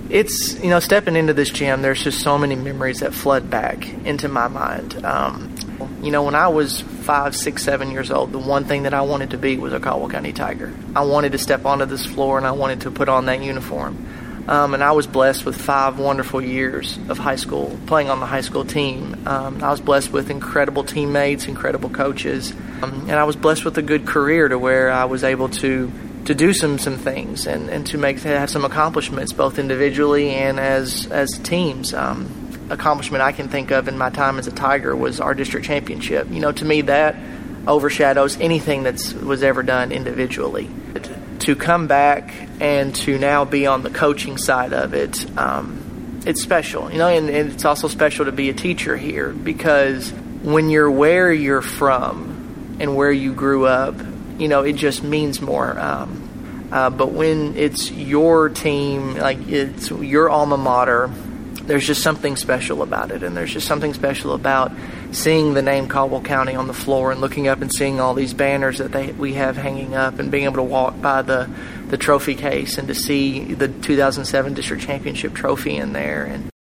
It's, stepping into this gym, there's just so many memories that flood back into my mind. When I was 5, 6, 7 years old, the one thing that I wanted to be was a Caldwell County Tiger. I wanted to step onto this floor, and I wanted to put on that uniform. And I was blessed with 5 wonderful years of high school, playing on the high school team. I was blessed with incredible teammates, incredible coaches, and I was blessed with a good career to where I was able to do some things and to have some accomplishments, both individually and as teams. Accomplishment I can think of in my time as a Tiger was our district championship. To me, that overshadows anything that was ever done individually. To come back and to now be on the coaching side of it, it's special, and it's also special to be a teacher here, because when you're where you're from and where you grew up, it just means more. But when it's your team, like it's your alma mater, there's just something special about it. And there's just something special about seeing the name Caldwell County on the floor and looking up and seeing all these banners that we have hanging up, and being able to walk by the trophy case and to see the 2007 district championship trophy in there. And